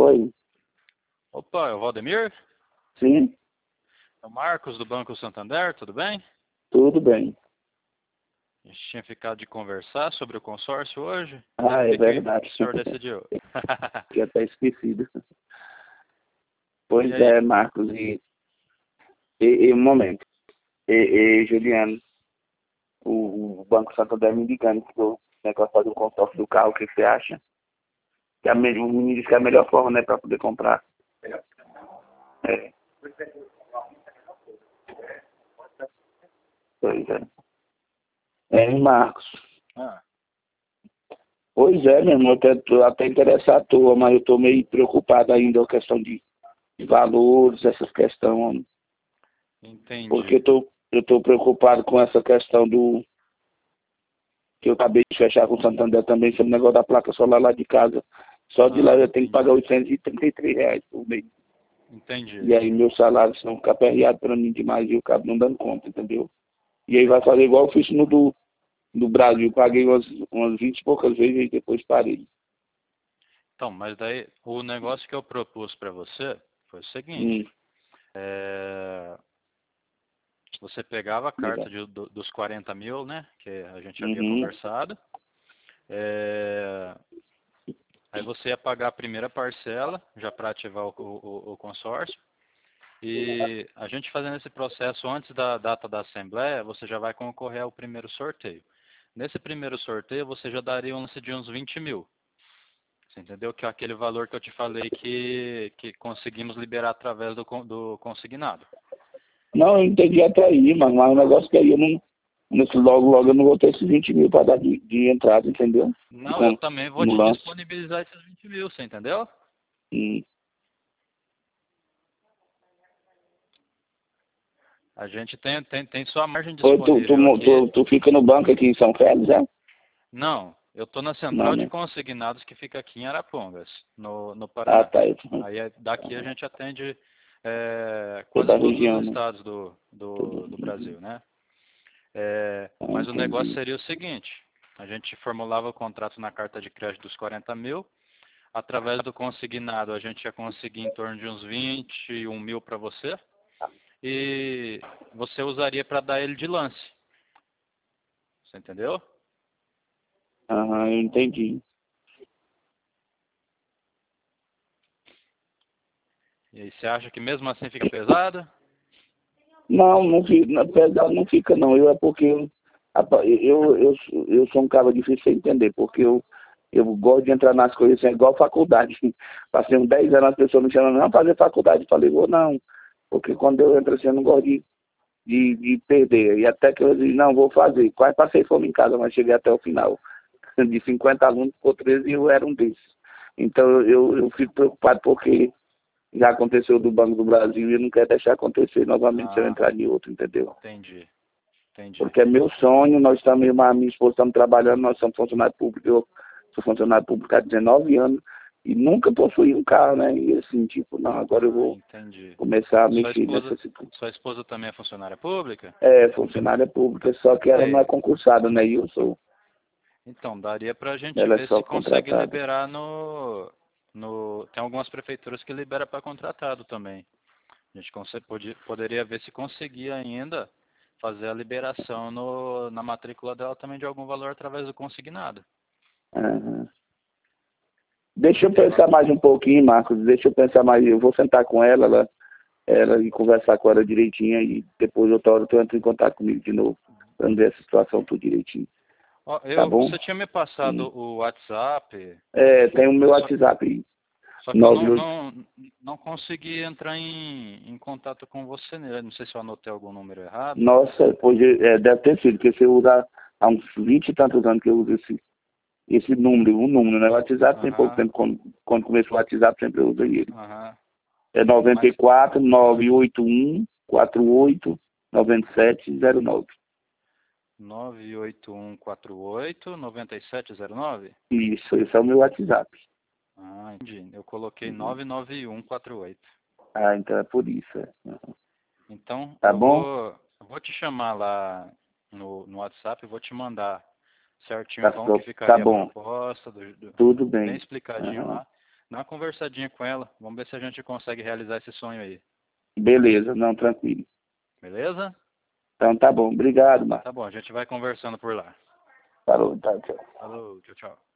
Oi. Opa, é o Valdemir? Sim, É o Marcos do Banco Santander, tudo bem? tudo bem. A gente tinha ficado de conversar sobre o consórcio hoje. E aí, Ah, o é que que verdade. o senhor decidiu? Tinha até esquecido. E Pois aí? é, Marcos. Um momento. Juliano, o Banco Santander me ligando que o negócio do consórcio do carro, o que você acha? O menino disse que é a melhor forma, né, para poder comprar. É, pois é. Marcos. Ah, Pois é, meu irmão, eu tô até interessado à toa, mas eu tô meio preocupado ainda com a questão de valores, essas questões. Porque entendi. eu tô preocupado com essa questão que eu acabei de fechar com o Santander também, sobre o negócio da placa solar lá de casa. Só de lá Ah, eu tenho que pagar entendi. R$ 833 por mês. Entendi. E aí meus salários são ficar aperreados para mim demais e eu acabo não dando conta, entendeu? E aí vai fazer igual eu fiz no do Brasil. Paguei umas 20 e poucas vezes e depois parei. Então, mas daí o negócio que eu propus para você foi o seguinte. Hum, é, Você pegava a carta Legal. dos 40 mil, né? Que a gente havia Uhum, conversado. É, Aí você ia pagar a primeira parcela, já para ativar o consórcio. E a gente fazendo esse processo antes da data da assembleia, você já vai concorrer ao primeiro sorteio. Nesse primeiro sorteio, você já daria um lance de uns 20 mil. Você entendeu? Que é aquele valor que eu te falei que conseguimos liberar através do consignado. Não, eu entendi até aí, mas o negócio que aí eu não. Nesse logo eu não vou ter esses 20 mil para dar de entrada, entendeu? Não, eu também vou No te lance. disponibilizar esses 20 mil, você entendeu? Hum. A gente tem sua margem Ou disponível aqui. tu fica no banco aqui em São Félix, é? Não, eu estou na Não, central de né? consignados que fica aqui em Arapongas, no Ah, Paraná. tá. Aí daqui a gente atende quase Toda a todos os região, né? estados Toda. do Brasil, né? Ah, Mas o negócio entendi. seria o seguinte, a gente formulava o contrato na carta de crédito dos 40 mil, através do consignado a gente ia conseguir em torno de uns 21 mil para você, e você usaria para dar ele de lance, você entendeu? Aham, eu entendi. E aí você acha que mesmo assim fica pesado? Não, não fica, na verdade não fica não. Eu é porque eu sou um cara difícil de entender, porque eu gosto de entrar nas coisas assim, igual faculdade. Passei uns 10 anos, as pessoas me chamam, não, fazer faculdade. Eu falei, vou não, porque quando eu entro assim, eu não gosto de perder. E até que eu disse, não, vou fazer. Quase passei fome em casa, mas cheguei até o final. De 50 alunos, ficou 13 e eu era um desses. Então eu fico preocupado porque já aconteceu do Banco do Brasil e eu não quero deixar acontecer novamente se eu Ah, entrar em outro, entendeu? entendi, entendi. Porque é meu sonho, nós estamos, minha esposa estamos trabalhando, nós somos funcionários públicos, eu sou funcionário público há 19 anos e nunca possuí um carro, né? E assim, tipo, não, agora eu Ah, vou entendi. começar a Sua mexer esposa, nessa situação. sua esposa também é funcionária pública? É, funcionária pública, só que ela não é Aí, concursada, né? E eu sou, então, daria pra gente ela é ver só se consegue contratada. liberar tem algumas prefeituras que libera para contratado também. A gente poderia ver se conseguia ainda fazer a liberação na matrícula dela também de algum valor através do consignado. Aham. Deixa eu Tem va- pensar mais um pouquinho, Marcos, deixa eu pensar mais, eu vou sentar com ela e conversar com ela direitinho e depois outra hora tu entra em contato comigo de novo, pra ver essa situação tudo direitinho, Ó, tá bom? você tinha me passado Hum. o WhatsApp, Tem o meu só, WhatsApp aí, só que eu 98. não consegui entrar em contato com você nele. Não sei se eu anotei algum número errado. Nossa, pois deve ter sido, porque você usa há uns 20 e tantos anos que eu uso esse número, um número, né? O WhatsApp tem pouco Aham, tempo, quando começou o WhatsApp sempre eu usei ele. aham. É Mas 94 981 48 9709. 981489709. Isso, esse é o meu WhatsApp. Ah, entendi. Eu coloquei Uhum. 99148. Ah, então é por isso. Uhum. Então, Tá bom? eu vou te chamar lá no WhatsApp, eu vou te mandar certinho como que Tá ficaria a bom. proposta, Tudo bem bem. explicadinho Uhum. lá. Dá uma conversadinha com ela. Vamos ver se a gente consegue realizar esse sonho aí. Beleza, não, tranquilo. Beleza? Então tá bom, obrigado, Marcos. Tá bom, a gente vai conversando por lá. Falou, tá, tchau. Falou, tchau, tchau.